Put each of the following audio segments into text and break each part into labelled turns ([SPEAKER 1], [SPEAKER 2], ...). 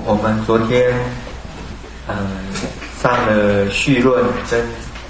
[SPEAKER 1] 我们昨天上了序论跟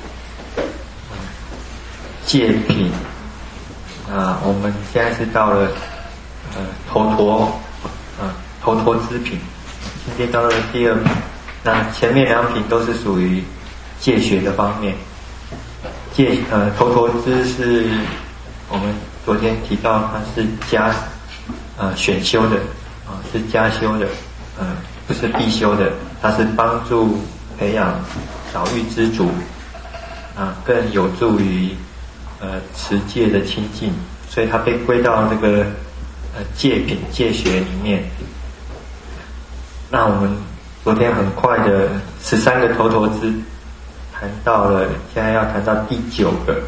[SPEAKER 1] 戒品我们现在是到了头陀之品，今天到了第二品。那前面两品都是属于戒学的方面。头陀之是我们昨天提到它是选修的是加修的不是必修的，它是帮助培养少欲知足更有助于持戒的清净，所以它被归到这个戒品戒学里面。那我们昨天很快的13个头陀之谈到了，现在要谈到第9个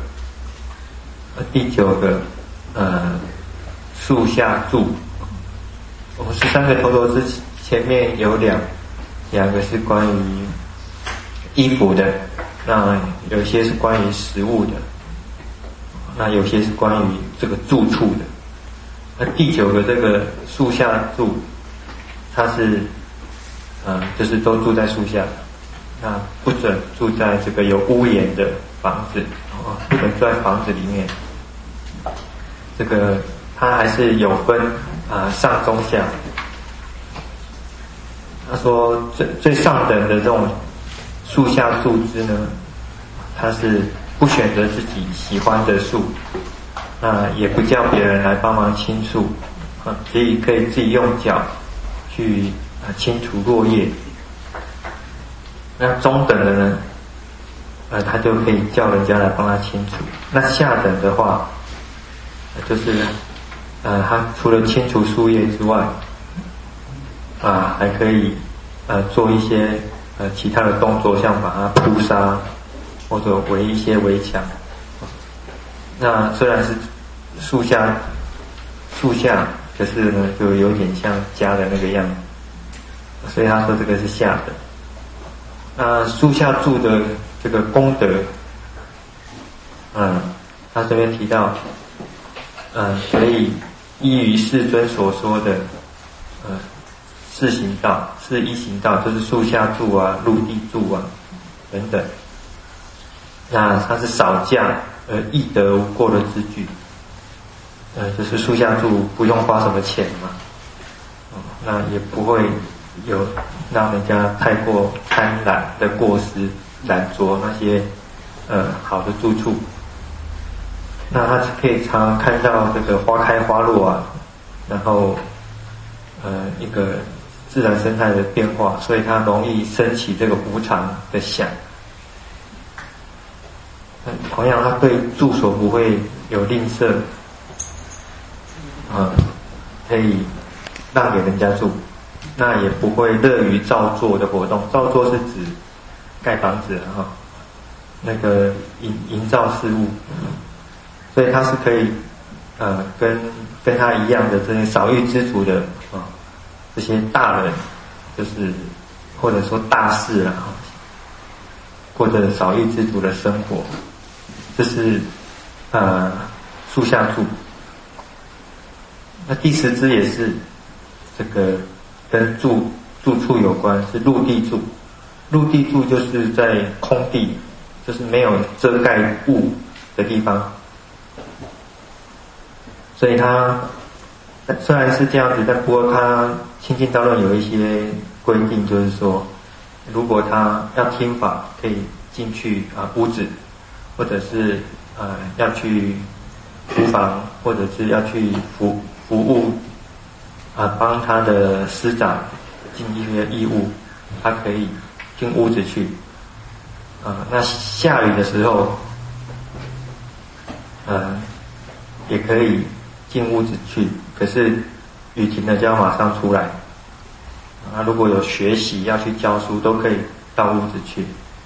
[SPEAKER 1] 树下住。我们13个头陀之前面有两个是关于衣服的，那有一些是关于食物的，那有些是关于这个住处的。那第9个这个树下住，它是就是都住在树下，那不准住在这个有屋檐的房子不准住在房子里面。这个它还是有分上中下。他说最上等的这种树下住之呢，它是不选择自己喜欢的树，那也不叫别人来帮忙清树所以可以自己用脚去清除落叶。那中等的呢他就可以叫人家来帮他清除。那下等的话就是他除了清除树叶之外还可以做一些其他的动作，像把它铺沙或者围一些围墙。那虽然是树下，可是呢就有点像家的那个样子，所以他说这个是下等。那树下住的这个功德他这边提到可以依于世尊所说的四行道、四一行道，就是树下住陆地住等等。那它是少价而易得无过的之具，就是树下住不用花什么钱嘛，那也不会有让人家太过贪婪的过失，染着那些好的住处。那它可以常常看到这个花开花落然后一个自然生态的变化，所以它容易升起这个无常的想。同样，它对住所不会有吝啬可以让给人家住，那也不会乐于造作的活动。造作是指盖房子那个营造事物，所以它是可以跟他一样的这些少欲知足的这些大人，就是或者说大士过着少欲知足的生活。这是树下住。那第10支也是这个跟住处有关，是陆地住。陆地住就是在空地，就是没有遮盖物的地方。所以它虽然是这样子，但不过它清净道论有一些规定，就是说如果他要听法，可以进去屋子，或者是要去厨房，或者是要去服务帮他的师长尽一些义务，他可以进屋子去那下雨的时候也可以进屋子去，可是雨停了就要马上出来如果有学习要去教书，都可以到屋子去。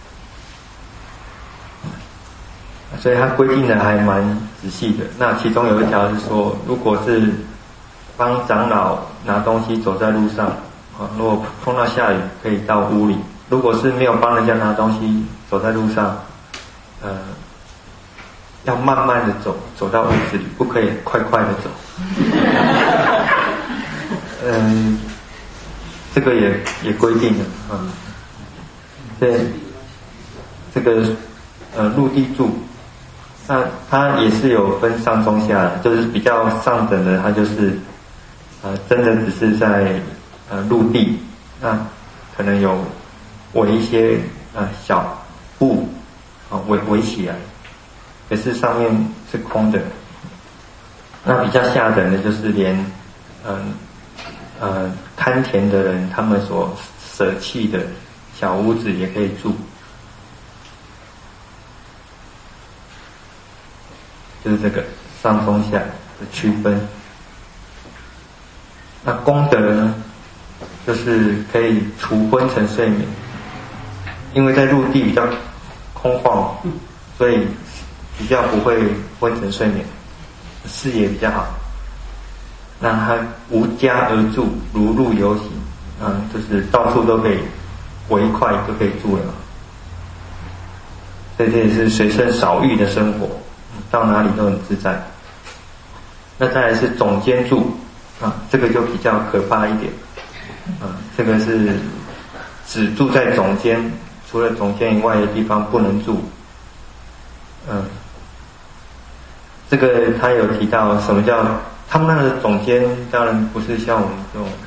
[SPEAKER 1] 所以它规定的还蛮仔细的。那其中有一条是说，如果是帮长老拿东西走在路上如果碰到下雨，可以到屋里；如果是没有帮人家拿东西走在路上要慢慢的走到屋子里，不可以快快的走这个也规定了啊。对，这个陆地住，那它也是有分上中下的，就是比较上等的，它就是真的只是在陆地，那可能有围一些小布围起来，可是上面是空的。那比较下等的就是连摊田的人他们所舍弃的小屋子也可以住，就是这个上中下的区分。那功德呢，就是可以除昏沉睡眠，因为在陆地比较空旷，所以比较不会昏沉睡眠，视野比较好。那它无家而住，如路游行，就是到处都可以围一块就可以住了，所以这也是随身少欲的生活，到哪里都很自在。那再来是总监住这个就比较可怕一点这个是只住在总监，除了总监以外的地方不能住。这个他有提到什么叫他们那个总监，当然不是像我们这种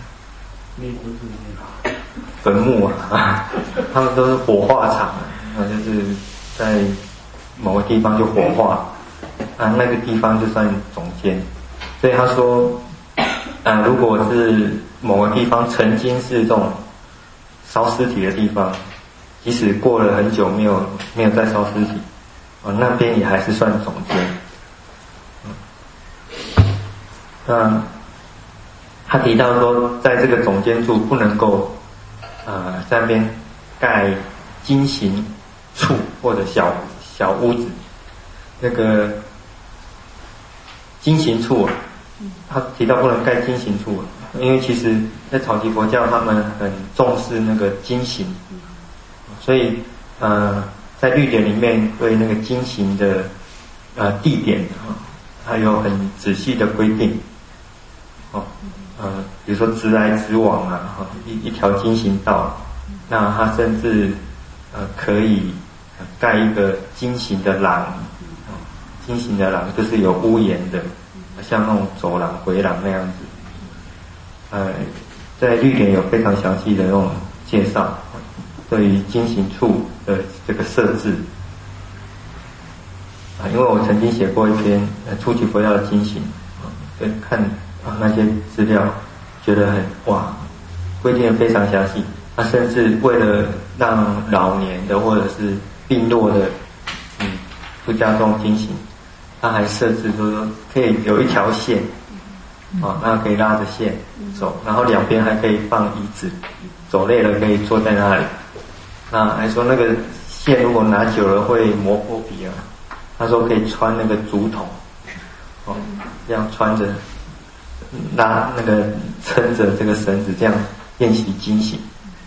[SPEAKER 1] 坟墓他们都是火化场就是在某个地方就火化那个地方就算总监。所以他说如果是某个地方曾经是这种烧尸体的地方，即使过了很久没有再烧尸体那边也还是算总监。他提到说，在这个总监处不能够在那边盖金行处或者小屋子。那个金行处他提到不能盖金行处，因为其实在草耆佛教他们很重视那个金行，所以在律典里面对那个金行的地点还有很仔细的规定比如说直来直往一条金行道，那他甚至可以盖一个金行的廊，金行的廊就是有屋檐的，像那种走廊回廊那样子。在律典有非常详细的那种介绍，对于金行处的这个设置因为我曾经写过一篇初级佛教的金行看那些资料觉得很规定的非常详细。甚至为了让老年的或者是病弱的出家众金行，他还设置就是说可以有一条线那可以拉着线走，然后两边还可以放椅子，走累了可以坐在那里。那还说那个线如果拿久了会磨破皮他说可以穿那个竹筒这样穿着拉那个撑着这个绳子，这样练习金行。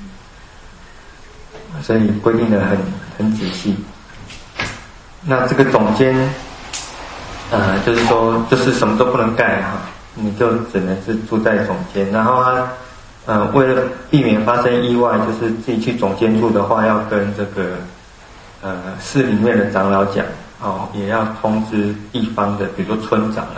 [SPEAKER 1] 所以规定的很仔细。那这个总监就是说就是什么都不能盖你就只能是住在总监。然后他为了避免发生意外，就是自己去总监住的话，要跟这个寺里面的长老讲也要通知地方的，比如说村长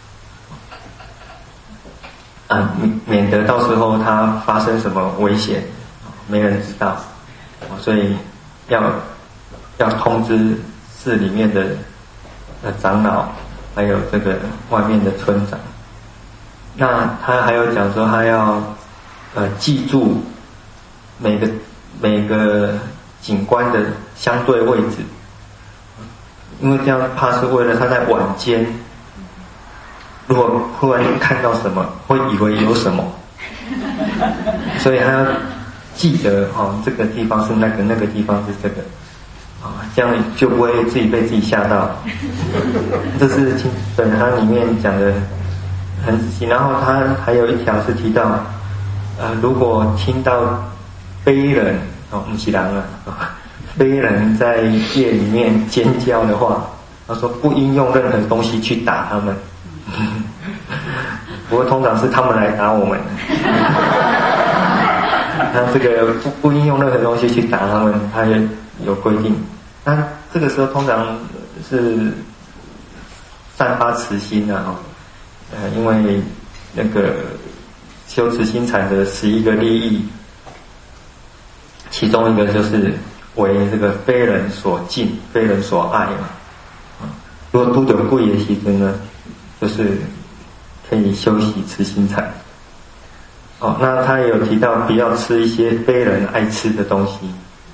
[SPEAKER 1] 免得到时候他发生什么危险没人知道所以要通知寺里面的长老，还有这个外面的村长。那他还有讲说，他要记住每个景观的相对位置，因为这样怕是为了他在晚间，如果忽然看到什么，会以为有什么，所以他要记得这个地方是那个，那个地方是这个这样就不会自己被自己吓到。这是本行里面讲的很仔细。然后他还有一条是提到如果听到非人不是人非人在夜里面尖叫的话，他说不应用任何东西去打他们不过通常是他们来打我们那这个不应用任何东西去打他们，他也有规定。那这个时候通常是散发慈心啊，因为那个修慈心禅的11个利益，其中一个就是为这个非人所敬、非人所爱嘛。如果拄到贵的时阵呢，就是可以修习慈心禅。那他也有提到不要吃一些非人爱吃的东西，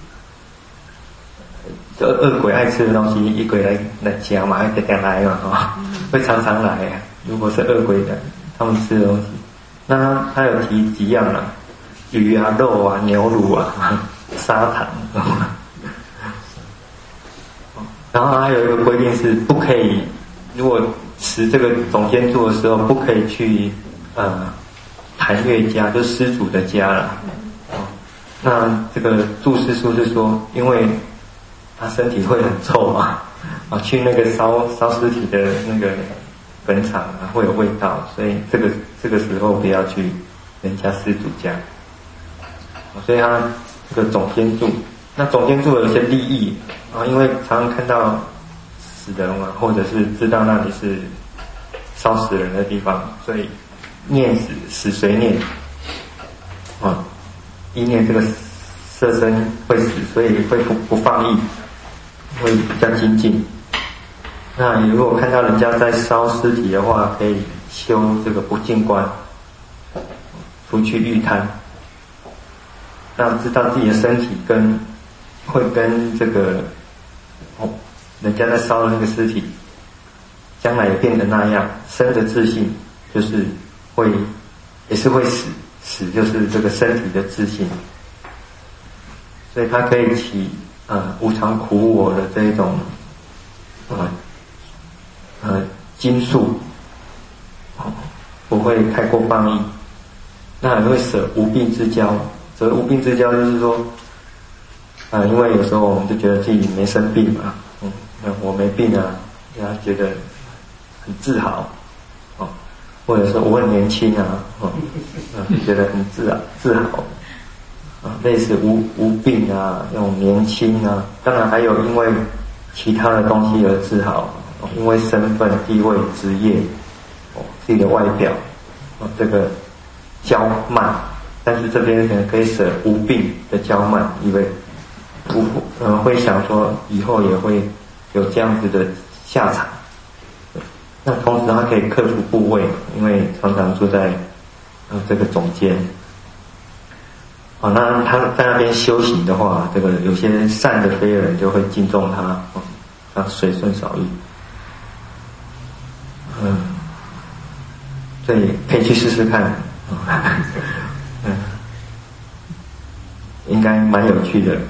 [SPEAKER 1] 恶鬼爱吃的东西，一鬼来夹嘛，会点来嘛，会常常来啊。如果是恶鬼的，他们吃的东西，那他有提几样啊，鱼啊、肉啊、牛乳啊、砂糖。然后还有一个规定是不可以，如果持这个总监住的时候，不可以去檀越家，就是施主的家了。那这个注释书是说，因为他身体会很臭嘛，去那个烧尸体的那个坟场会有味道，所以这个时候不要去人家施主家。所以他这个总监住，那总监住有一些利益因为常常看到死人嘛，或者是知道那里是烧死人的地方，所以念死谁念一念这个色身会死，所以会不放逸，会比较精进。那如果看到人家在烧尸体的话，可以修这个不净观，除去欲贪，让知道自己的身体会跟这个人家在烧的那个尸体将来也变成那样，生的自信就是也是会死就是这个身体的自信，所以它可以起无常苦我的这一种经术，不会太过放逸。那还会舍无病之交，舍无病之交就是说因为有时候我们就觉得自己没生病嘛，我没病啊，让他觉得很自豪或者说我很年轻啊，就觉得很自豪类似无病啊，那种年轻啊，当然还有因为其他的东西而自豪，因为身份、地位、职业，自己的外表，这个骄慢，但是这边可以舍无病的骄慢，因为会想说以后也会有这样子的下场。那同时他可以克服部位，因为常常住在这个总监。那他在那边修行的话，这个有些善的非人就会敬重他，他随顺少欲。所以可以去试试看，应该蛮有趣的。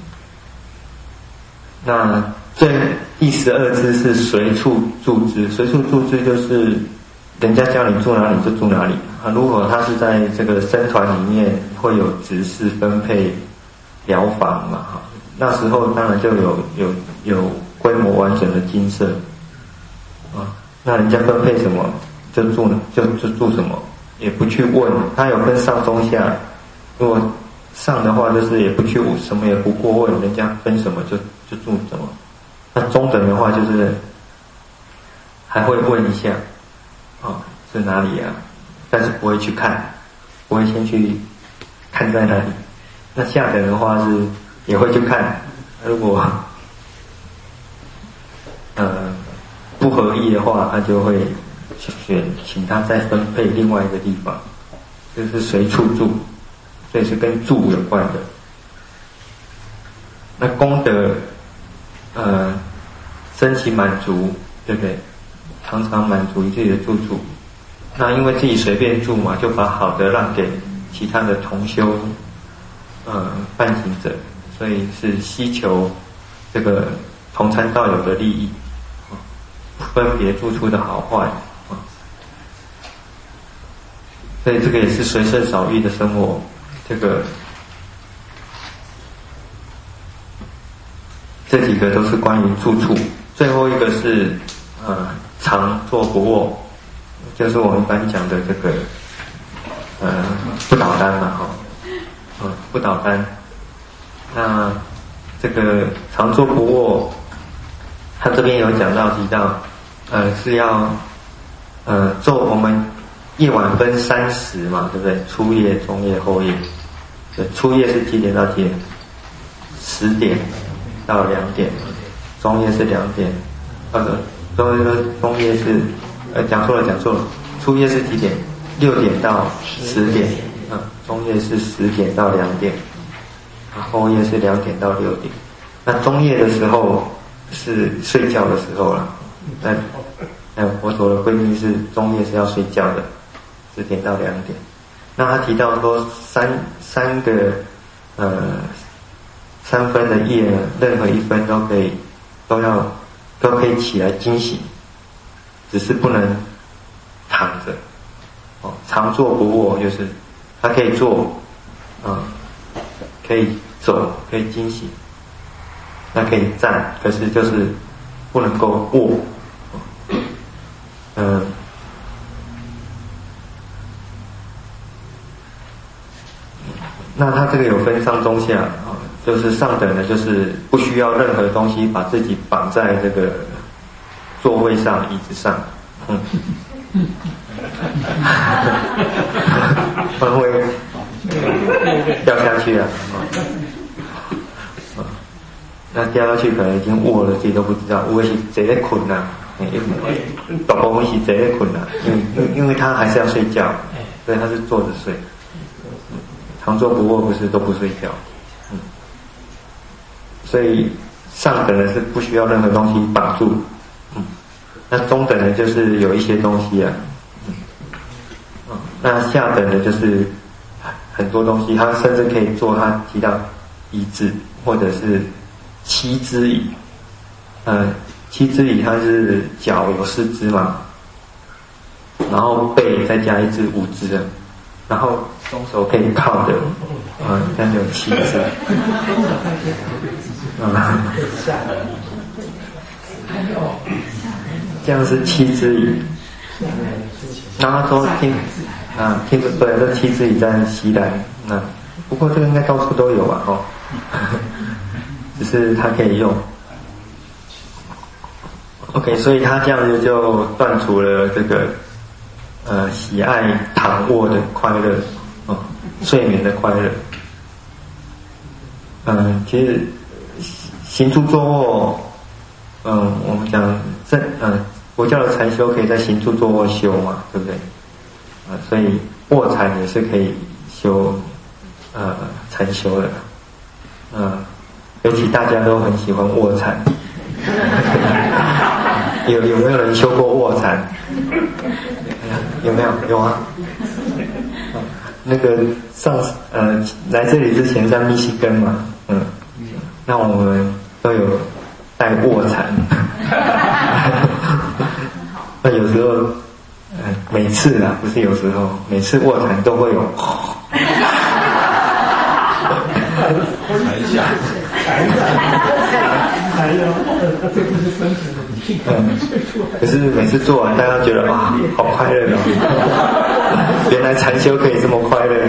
[SPEAKER 1] 那第12支是随处住之，随处住之就是人家叫你住哪里就住哪里如果他是在这个僧团里面会有执事分配疗房嘛那时候当然就有规模完整的精舍那人家分配什么就住什么，也不去问，他有分上中下，如果上的话就是也不去什么也不过问，人家分什么就住什么。那中等的话就是还会问一下是哪里啊，但是不会去看，不会先去看在哪里。那下等的话是也会去看，如果不合意的话，他就会请他再分配另外一个地方，就是随处住，所以是跟住有关的。那功德升起满足，对不对？常常满足于自己的住处。那因为自己随便住嘛，就把好的让给其他的同修伴行者，所以是希求这个同参道友的利益，分别住处的好坏所以这个也是随顺少欲的生活。这几个都是关于住处。最后一个是常坐不卧，就是我们一般讲的这个不倒单嘛不倒单。那这个常坐不卧，他这边有讲到提到，是要做我们夜晚分3时嘛，对不对？初夜、中夜、后夜。对，初夜是几点到几点？10点到2点，中夜是2点，中夜是讲错了，初夜是几点？6点到10点，中夜是10点到2点，后夜是2点到6点。那中夜的时候是睡觉的时候了，但佛陀的规定是中夜是要睡觉的，10点到2点。那他提到说三个3分的夜呢，任何1分都可以起来惊醒，只是不能躺着。常坐不卧，就是他可以坐，可以走，可以惊醒，那可以站，可是就是不能够卧。那他这个有分上中下，就是上等的，就是不需要任何东西把自己绑在这个座位上、椅子上，不然会掉下去啊。那掉下去可能已经卧了，自己都不知道，卧是坐在困啦，大部分是坐在困啦，因为他还是要睡觉，所以他是坐着睡。常坐不卧不是都不睡觉，所以上等的是不需要任何东西绑住，那中等的就是有一些东西啊，那下等的就是很多东西，他甚至可以做他提到椅子或者是7只椅，7只椅它是脚有4只嘛，然后背再加1只5只的。然后双手可以靠的，这样就有7只，这样是7只椅。然后他说听着对，这7只椅在西南，不过这个应该到处都有吧，只是他可以用。OK， 所以他这样子就断除了这个。喜爱躺卧的快乐，睡眠的快乐。其实行住坐卧，我们讲佛教的禅修可以在行住坐卧修嘛，对不对？所以卧禅也是可以修禅修的。尤其大家都很喜欢卧禅。有没有人修过卧禅？有没有？有啊。那个来这里之前在密西根嘛，那我们都有带卧蚕。那有时候，每次啊，不是有时候，每次卧蚕都会有。可是每次做完，大家觉得哇，好快乐哦！原来禅修可以这么快乐。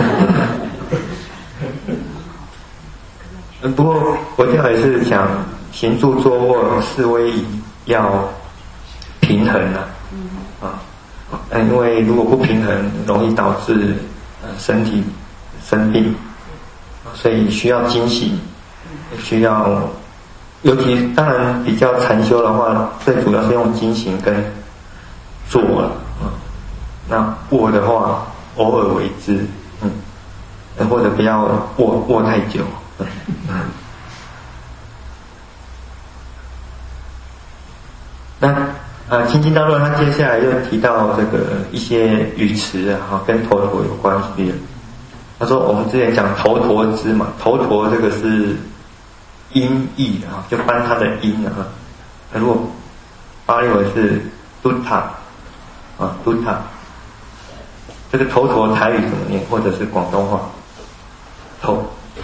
[SPEAKER 1] 不过佛教也是讲行住坐卧四威仪要平衡因为如果不平衡，容易导致身体生病，所以需要精醒，需要。尤其当然比较禅修的话，最主要是用精行跟坐了，那卧的话偶尔为之，或者不要卧太久，那清净道论他接下来又提到这个一些语词跟头陀有关系的。他说我们之前讲头陀之嘛，头陀这个是音译就翻它的音如果巴利文是 dutta dutta， 这个头陀台语怎么念，或者是广东话头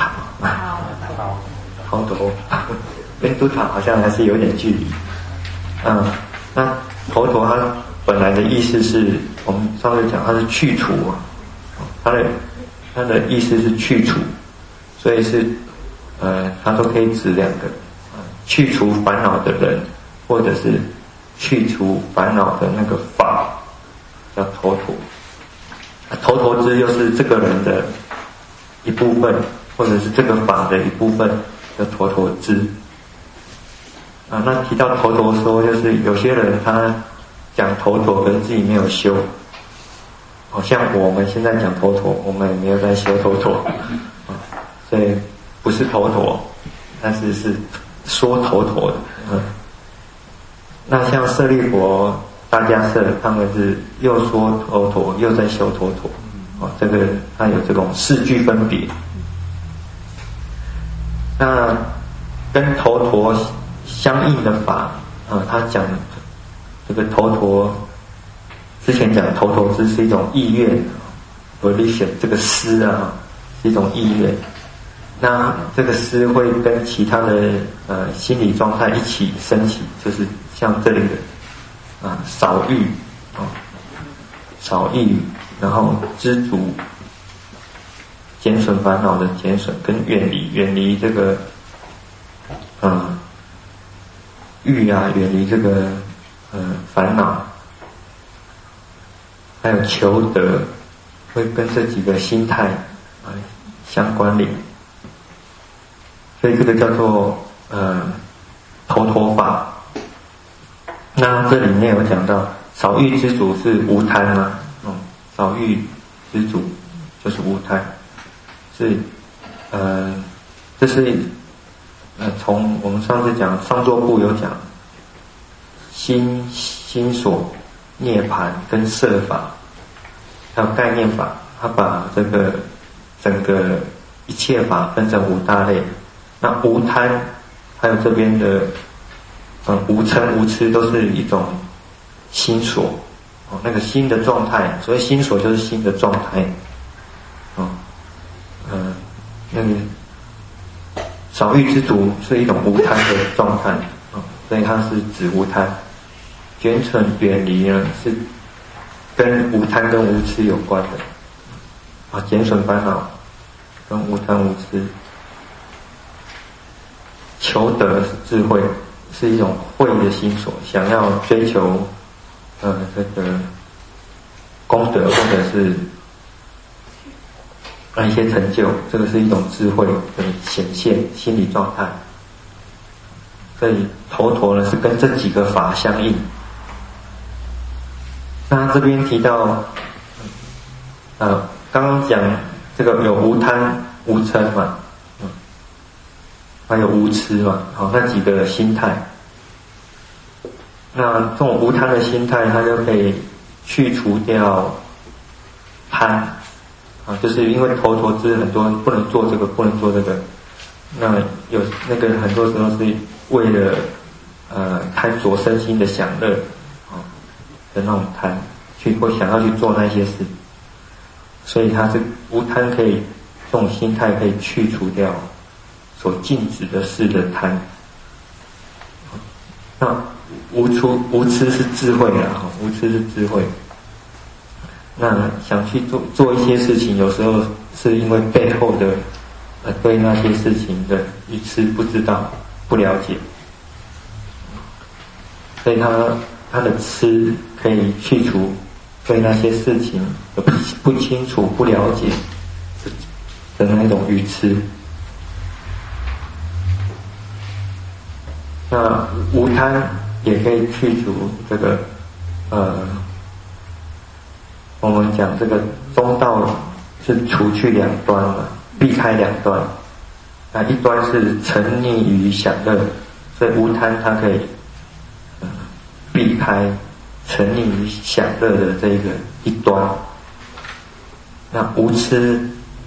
[SPEAKER 1] 陀跟 dutta 好像还是有点距离。那头陀它本来的意思是我们上次讲它是去除它的它的意思是去除，所以是它都可以指两个，去除烦恼的人，或者是去除烦恼的那个法，叫头陀。头陀支又是这个人的一部分，或者是这个法的一部分，叫头陀支。那提到头陀说，就是有些人他讲头陀，可是自己没有修。好像我们现在讲头陀，我们也没有在修头陀，所以不是头陀，但是是说头陀的。那像舍利弗、大迦叶，他们是又说头陀，又在修头陀。这个它有这种四句分别。那跟头陀相应的法，他讲这个头陀，之前讲头陀支是一种意愿 volition， 这个思啊是一种意愿。那这个思会跟其他的心理状态一起升起，就是像这里的少欲少欲，然后知足，减损烦恼的减损，跟远离这个欲啊，远离这个烦恼，还有求得，会跟这几个心态相关联。所以这个叫做头陀法。那这里面有讲到少欲知足是无贪嘛，少欲知足就是无贪，是这是从我们上次讲上座部有讲心所、涅槃跟色法，还有概念法，他把这个整个一切法分成5大类。那无贪，还有这边的无嗔无痴，都是一种心所，那个心的状态。所谓心所就是心的状态。那个少欲知足是一种无贪的状态，所以它是指无贪。减损远离呢，是跟无贪跟无痴有关的。减损烦恼跟无贪无痴。求得是智慧，是一种慧的心所，想要追求这个功德或者是一些成就，这个是一种智慧的显现心理状态。所以头陀呢是跟这几个法相应。那这边提到刚刚讲这个有无贪无嗔嘛，还有无痴嘛，那几个心态。那这种无贪的心态，它就可以去除掉贪就是因为头陀支很多不能做这个，不能做这个。那有那个很多时候是为了贪着身心的享乐的那种贪，会想要去做那些事，所以它是无贪可以这种心态可以去除掉所禁止的事的贪。那无痴是智慧啦，无痴是智慧。那想去做一些事情，有时候是因为背后的对那些事情的愚痴不知道不了解，所以他的痴可以去除对那些事情的不清楚不了解的那种愚痴。那无贪也可以去除这个我们讲这个中道是除去2端嘛，避开2端。那一端是沉溺于享乐，所以无贪它可以避开沉溺于享乐的这个一端。那无痴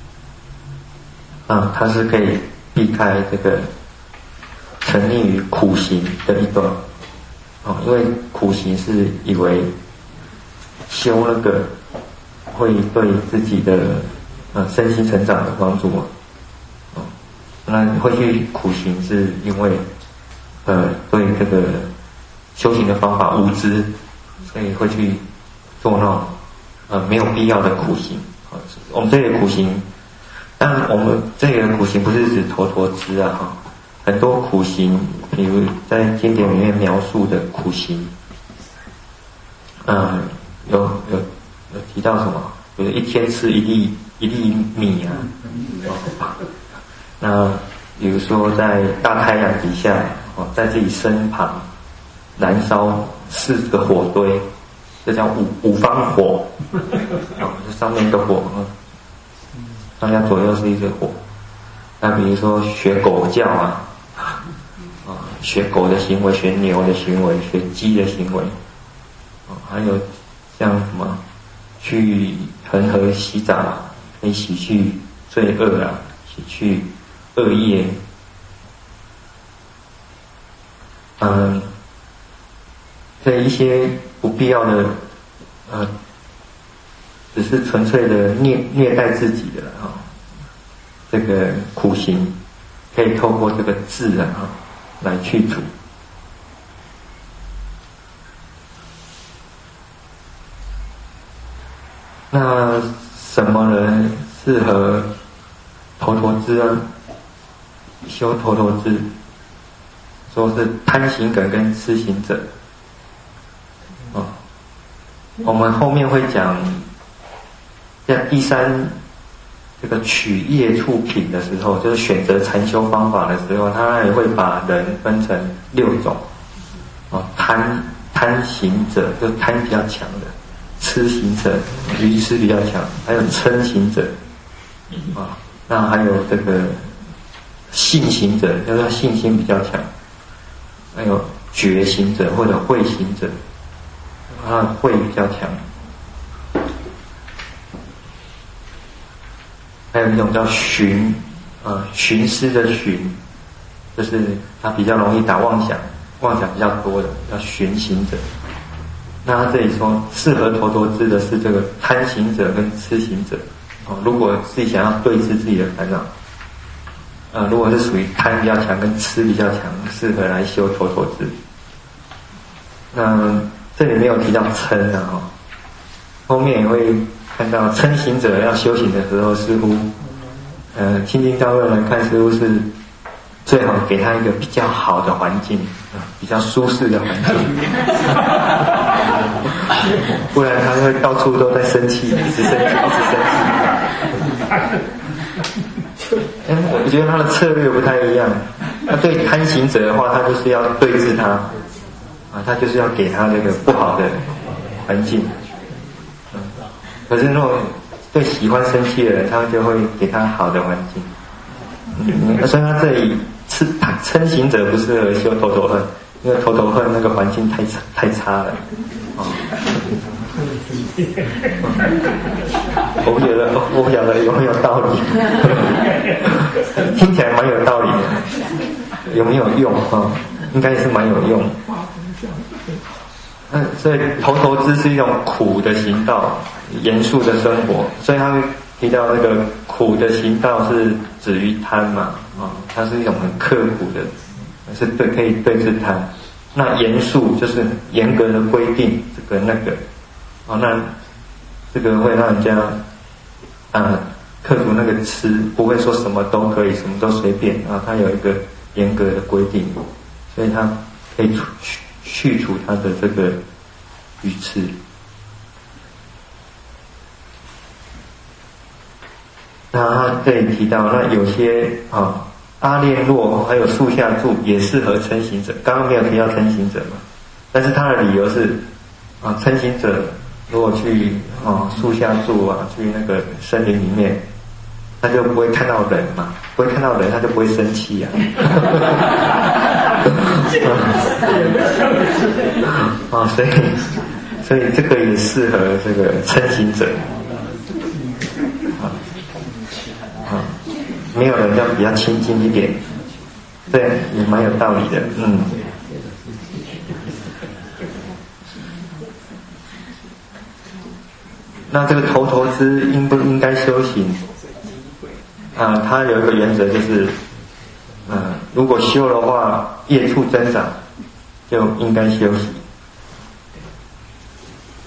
[SPEAKER 1] 它是可以避开这个沉溺于苦行的一端。因为苦行是以为修那个会对自己的身心成长的帮助嘛。那会去苦行是因为对这个修行的方法无知，所以会去做那种没有必要的苦行。我们这里的苦行当然，我们这个苦行不是指头陀支啊，哈，很多苦行，比如在经典里面描述的苦行，有提到什么？比如一天吃一粒米啊，那比如说在大太阳底下，在自己身旁燃烧4个火堆，这叫五方火，这上面一个火，上下左右是一个火。那比如说学狗叫啊，学狗的行为，学牛的行为，学鸡的行为，还有像什么去恒河洗澡，可以洗去罪恶啊，洗去恶业。这一些不必要的，只是纯粹的虐待自己的这个苦行，可以透过这个智来去除。那什么人适合头陀支呢？修头陀支，说是贪行者跟痴行者。我们后面会讲，在第3这个取业处品的时候，就是选择禅修方法的时候，他也会把人分成6种。贪行者，就贪比较强的；痴行者，愚痴比较强；还有嗔行者，那还有这个信行者，就是信心比较强；还有觉行者或者慧行者，慧比较强。还有一种叫寻思的寻，就是他比较容易打妄想比较多的，叫寻行者。那他这里说适合头陀支的是这个贪行者跟痴行者。如果自己想要对治自己的烦恼，如果是属于贪比较强跟痴比较强，适合来修头陀支。那这里没有提到嗔啊，后面也会看到嗔行者要修行的时候，似乎清净道论来看，似乎是最好给他一个比较好的环境，比较舒适的环境，不然他会到处都在生气，一直生气。我觉得他的策略不太一样。那对贪行者的话，他就是要对治他，他就是要给他这个不好的环境。可是如果对喜欢生气的人，他就会给他好的环境。所以他这里嗔行者不适合修头陀恨，因为头陀恨那个环境太差了。我不晓得有没有道理，听起来蛮有道理的，有没有用应该是蛮有用。所以头陀支是一种苦的行道，严肃的生活，所以他会提到那个苦的行道是止于贪嘛，它是一种很刻苦的，是可以对治贪。那严肃就是严格的规定这个那个，那这个会让人家克服那个痴，不会说什么都可以，什么都随便它有一个严格的规定，所以它可以去除他的这个愚痴。那他这里提到，那有些阿练若还有树下住也适合嗔行者，刚刚没有提到嗔行者嘛，但是他的理由是嗔行者如果去树下住去那个森林里面，他就不会看到人嘛，不会看到人他就不会生气所以这个也适合这个嗔行者。没有人要比较亲近一点，对，也蛮有道理的。那这个头陀支应不应该修行？它有一个原则就是，如果修的话，业处增长，就应该修习；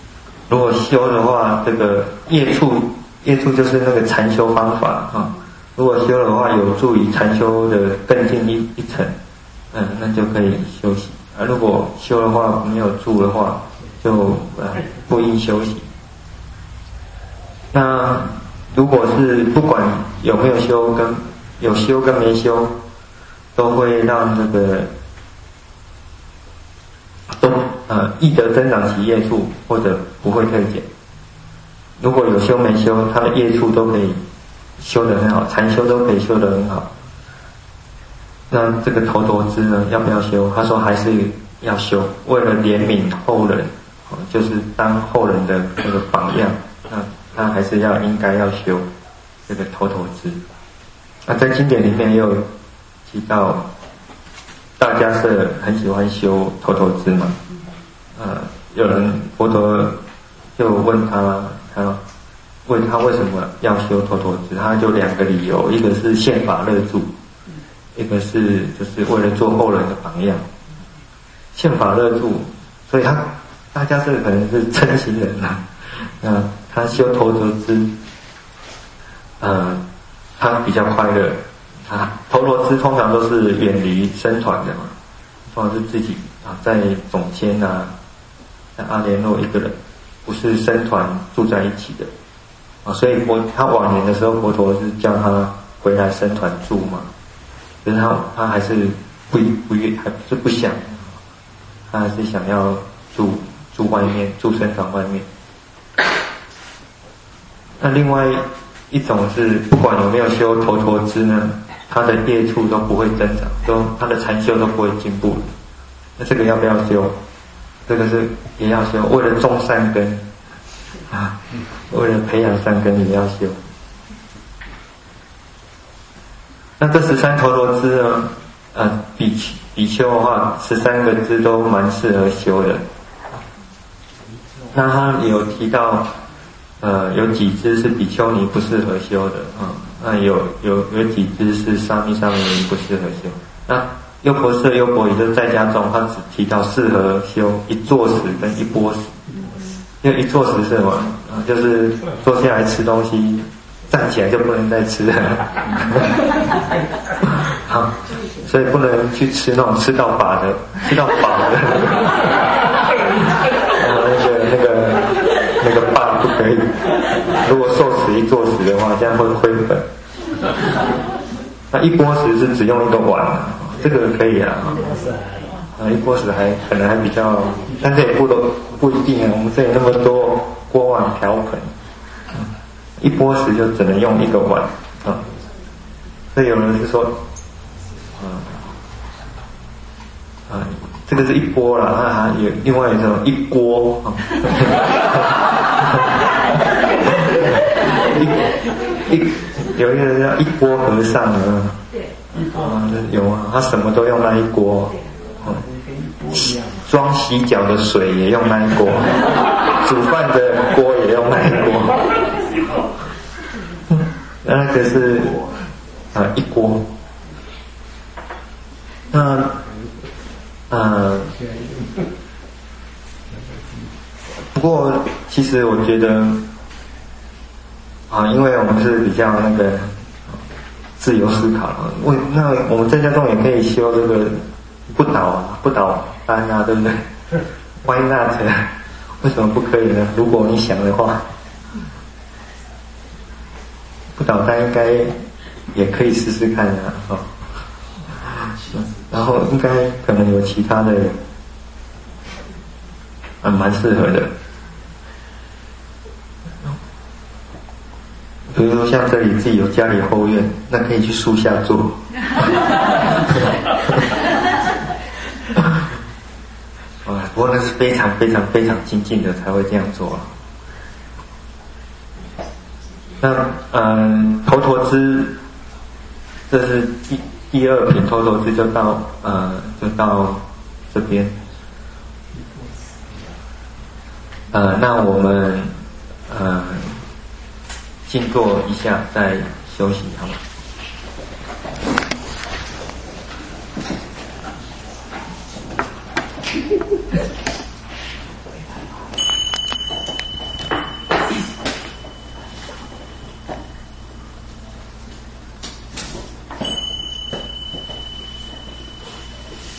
[SPEAKER 1] 如果修的话，这个业处就是那个禅修方法如果修的话，有助于禅修的更进一层，那就可以休息。如果修的话没有住的话，就不应休息。那如果是不管有没有修跟有修跟没修，都会让这个益德增长其业处，或者不会退减。如果有修没修，它的业处都可以修得很好，禅修都可以修得很好。那这个头陀支呢，要不要修？他说还是要修，为了怜悯后人，就是当后人的那个榜样，那他还是应该要修这个头陀支。那在经典里面也有提到，大家是很喜欢修头陀支嘛。有人佛陀就问他问他为什么要修头陀支，他就两个理由，一个是宪法乐助，一个是就是为了做后人的榜样。宪法乐助，所以大家是可能是真心人啊，他修头陀支，他比较快乐。头陀支通常都是远离僧团的嘛，通常是自己在总监在阿联络一个人，不是僧团住在一起的所以他晚年的时候，佛陀是叫他回来僧团住嘛，可是他还是不愿，还是不想，他还是想要住外面，住僧团外面。那另外一种是不管有没有修头陀支呢，他的业处都不会增长，他的禅修都不会进步的。那这个要不要修？这个是也要修，为了种善根为了培养善根也要修。那这13头陀支呢，比丘的话，13个支都蛮适合修的。那他有提到，有几支是比丘尼不适合修的那有几支是沙弥不适合修。那优婆塞、优婆夷就是在家中，他只提到适合修一坐时跟一钵时。因为一坐时是什么？就是坐下来吃东西，站起来就不能再吃了。所以不能去吃那种吃到饱的。那个霸不可以。如果受持一坐时的话，这样会亏本。那一钵时是只用一个碗这个可以一钵时可能还比较，但这也不一定我们这里那么多锅碗瓢盆，一钵时就只能用一个碗所以有人是说，这个是一钵啦，那还有另外一种一锅有一个人叫一锅和尚有他什么都用那一锅装洗脚的水也用那一锅，煮饭的锅也用那一锅那个是一锅。那不过其实我觉得因为我们是比较那个自由思考那我们在家中也可以修这个不倒单对不对 ？Why not？ 为什么不可以呢？如果你想的话，不倒单应该也可以试试看然后应该可能有其他的蛮适合的。比如说像这里自己有家里后院，那可以去树下做。不过那是非常非常非常精进的才会这样做那头陀支，这是第二品头陀支就到这边。那我们静坐一下再休息好吗？